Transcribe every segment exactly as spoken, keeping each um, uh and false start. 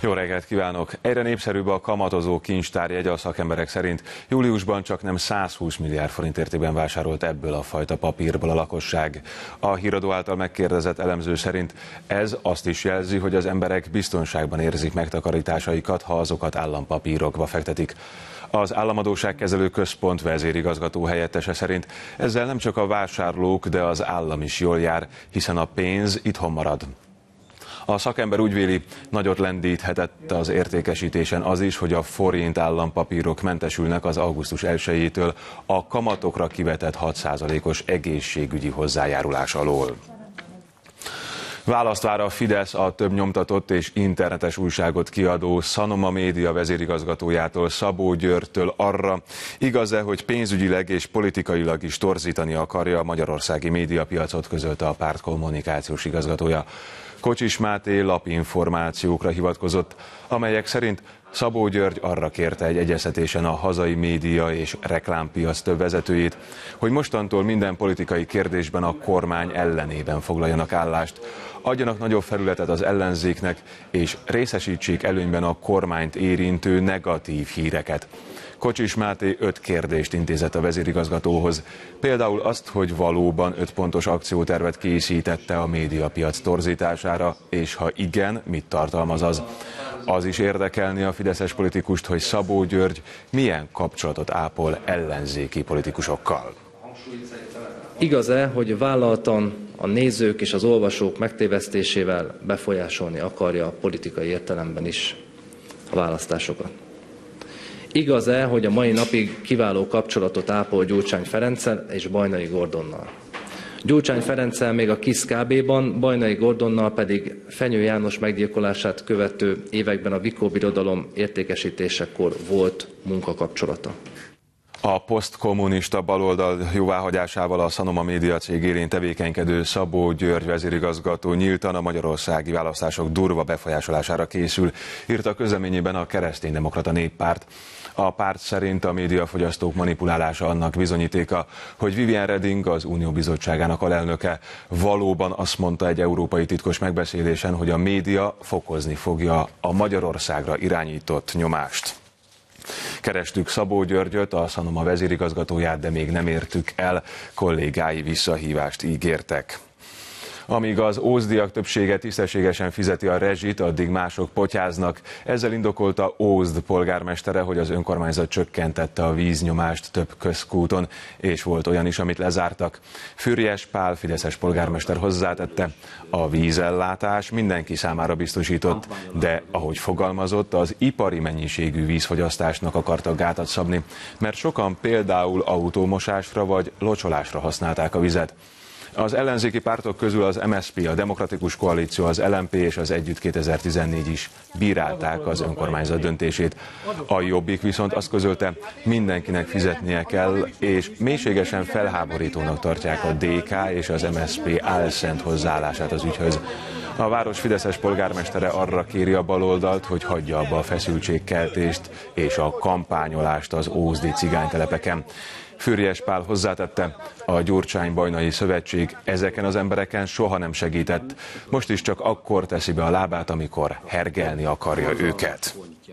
Jó reggelt kívánok! Egyre népszerűbb a kamatozó kincstárjegy. A szakemberek szerint júliusban csaknem százhúsz milliárd forint értékben vásárolt ebből a fajta papírból a lakosság. A Híradó által megkérdezett elemző szerint ez azt is jelzi, hogy az emberek biztonságban érzik megtakarításaikat, ha azokat állampapírokba fektetik. Az Államadósságkezelő Központ vezérigazgató helyettese szerint ezzel nem csak a vásárlók, de az állam is jól jár, hiszen a pénz itthon marad. A szakember úgy véli, nagyot lendíthetett az értékesítésen az is, hogy a forint állampapírok mentesülnek az augusztus elsejétől a kamatokra kivetett hat százalékos egészségügyi hozzájárulás alól. Választ vár a Fidesz a több nyomtatott és internetes újságot kiadó Sanoma Média vezérigazgatójától, Szabó Györgytől arra, igaz-e, hogy pénzügyileg és politikailag is torzítani akarja a magyarországi médiapiacot, közölte a párt kommunikációs igazgatója. Kocsis Máté lapinformációkra hivatkozott, amelyek szerint Szabó György arra kérte egy egyeztetésen a hazai média és reklámpiac több vezetőjét, hogy mostantól minden politikai kérdésben a kormány ellenében foglaljanak állást, adjanak nagyobb felületet az ellenzéknek, és részesítsék előnyben a kormányt érintő negatív híreket. Kocsis Máté öt kérdést intézett a vezérigazgatóhoz, például azt, hogy valóban öt pontos akciótervet készítette a médiapiac torzítására, és ha igen, mit tartalmaz az. Az is érdekelni a fideszes politikust, hogy Szabó György milyen kapcsolatot ápol ellenzéki politikusokkal. Igaz-e, hogy vállaltan a nézők és az olvasók megtévesztésével befolyásolni akarja a politikai értelemben is a választásokat? Igaz-e, hogy a mai napig kiváló kapcsolatot ápol Gyurcsány Ferenccel és Bajnai Gordonnal? Gyurcsány Ferenccel még a KISZ ká bé-ban, Bajnai Gordonnal pedig Fenyő János meggyilkolását követő években a Vikó Birodalom értékesítésekor volt munkakapcsolata. A posztkommunista baloldal jóváhagyásával a Sanoma Média cég élén tevékenykedő Szabó György vezérigazgató nyíltan a magyarországi választások durva befolyásolására készül, írta a közleményében a Kereszténydemokrata Néppárt. A párt szerint a médiafogyasztók manipulálása annak bizonyítéka, hogy Viviane Reding, az Unió bizottságának alelnöke, valóban azt mondta egy európai titkos megbeszélésen, hogy a média fokozni fogja a Magyarországra irányított nyomást. Kerestük Szabó Györgyöt, a Sanoma vezérigazgatóját, de még nem értük el, kollégái visszahívást ígértek. Amíg az ózdiak többsége tisztességesen fizeti a rezsit, addig mások potyáznak. Ezzel indokolta Ózd polgármestere, hogy az önkormányzat csökkentette a víznyomást több közkúton, és volt olyan is, amit lezártak. Füriyes Pál fideszes polgármester hozzátette, a vízellátás mindenki számára biztosított, de ahogy fogalmazott, az ipari mennyiségű vízfogyasztásnak akartak gátat szabni, mert sokan például autómosásra vagy locsolásra használták a vizet. Az ellenzéki pártok közül az em es zé pé, a Demokratikus Koalíció, az el em pé és az Együtt kétezer-tizennégy is bírálták az önkormányzat döntését. A Jobbik viszont azt közölte, mindenkinek fizetnie kell, és mélységesen felháborítónak tartják a dé ká és az em es zé pé álszent hozzáállását az ügyhöz. A város fideszes polgármestere arra kéri a baloldalt, hogy hagyja abba a feszültségkeltést és a kampányolást az ózdi cigánytelepeken. Füriyes Pál hozzátette, a Gyurcsány-Bajnai Szövetség ezeken az embereken soha nem segített, most is csak akkor teszi be a lábát, amikor hergelni akarja őket.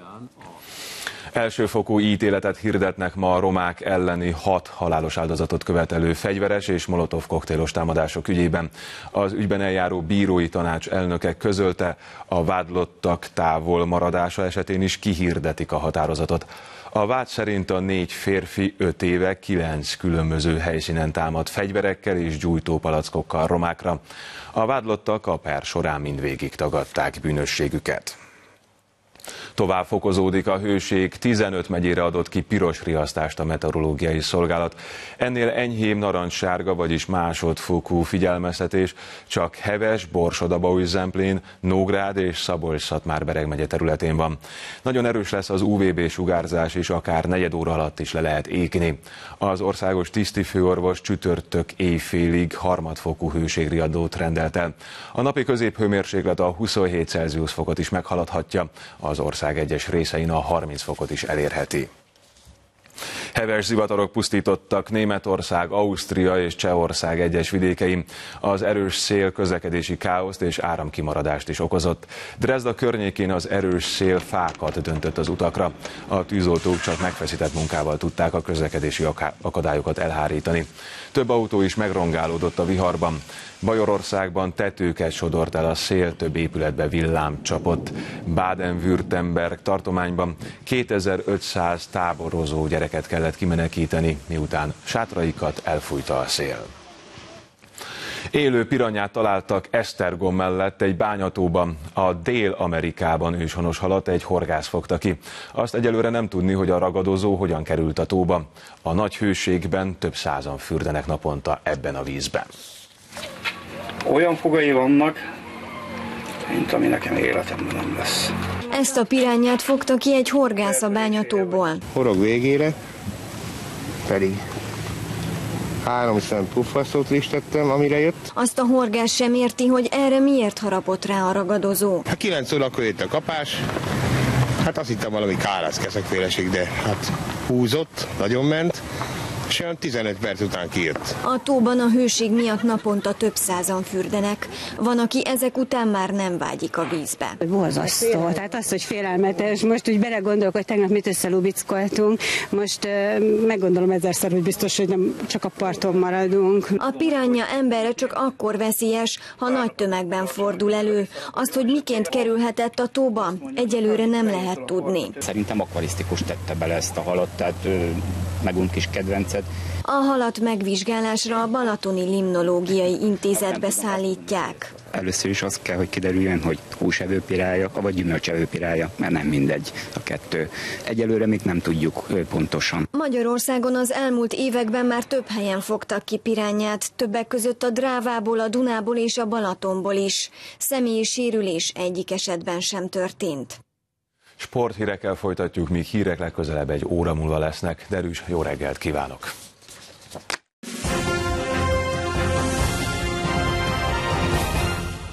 Elsőfokú ítéletet hirdetnek ma a romák elleni hat halálos áldozatot követelő fegyveres és molotov koktélos támadások ügyében. Az ügyben eljáró bírói tanács elnöke közölte, a vádlottak távol maradása esetén is kihirdetik a határozatot. A vád szerint a négy férfi öt éve kilenc különböző helyszínen támad fegyverekkel és gyújtópalackokkal romákra. A vádlottak a per során mindvégig tagadták bűnösségüket. Tovább fokozódik a hőség, tizenöt megyére adott ki piros riasztást a meteorológiai szolgálat. Ennél enyhébb narancssárga, vagyis másodfokú figyelmeztetés csak Heves, Borsod-Abaúj-Zemplén, Nógrád és Szabolcs-Szatmár-Bereg megye területén van. Nagyon erős lesz az u vé bé sugárzás, és akár negyed óra alatt is le lehet égni. Az országos tisztifőorvos csütörtök éjfélig harmadfokú hőségriadót rendelt el. A napi középhőmérséklet a huszonhét Celsius fokot is meghaladhatja, az ország egyes részein a harminc fokot is elérheti. Heves zivatarok pusztítottak Németország, Ausztria és Csehország egyes vidékein. Az erős szél közlekedési káoszt és áramkimaradást is okozott. Dresda környékén az erős szél fákat döntött az utakra. A tűzoltók csak megfeszített munkával tudták a közlekedési akadályokat elhárítani. Több autó is megrongálódott a viharban. Bajorországban tetőket sodort el a szél, több épületbe villám csapott. Baden-Württemberg tartományban kétezer-ötszáz táborozó gyereket kellett kimenekíteni, miután sátraikat elfújta a szél. Élő piranyát találtak Esztergom mellett egy bányatóban. A Dél-Amerikában őshonos halat egy horgász fogta ki. Azt egyelőre nem tudni, hogy a ragadozó hogyan került a tóba. A nagy hőségben több százan fürdenek naponta ebben a vízben. Olyan fogai vannak, mint ami nekem életemben nem lesz. Ezt a pirányát fogta ki egy horgász a bányatóból. Horog végére pedig három szem puffasztót listettem, amire jött. Azt a horgász sem érti, hogy erre miért harapott rá a ragadozó. Hát kilenc órakor jött a kapás, hát azt hittem valami kárászkeszekféleség, de hát húzott, nagyon ment, és olyan tizenöt perc után kijött. A tóban a hőség miatt naponta több százan fürdenek. Van, aki ezek után már nem vágyik a vízbe. Borzasztó. Tehát az, hogy félelmetes. Most úgy belegondolok, hogy tegnap mit összelubickoltunk. Most uh, meggondolom ezerszer, hogy biztos, hogy nem csak a parton maradunk. A piránya emberre csak akkor veszélyes, ha nagy tömegben fordul elő. Azt, hogy miként kerülhetett a tóba, egyelőre nem lehet tudni. Szerintem akvarisztikus tette bele ezt a halat, tehát megunt kis kedvencet. A halat megvizsgálásra a Balatoni Limnológiai Intézetbe szállítják. Először is az kell, hogy kiderüljön, hogy húsevő pirája, vagy gyümölcsevő pirája, mert nem mindegy a kettő. Egyelőre még nem tudjuk pontosan. Magyarországon az elmúlt években már több helyen fogtak ki pirányát, többek között a Drávából, a Dunából és a Balatonból is. Személyi sérülés egyik esetben sem történt. Sporthírekkel folytatjuk, míg hírek legközelebb egy óra múlva lesznek. Derűs, jó reggelt kívánok!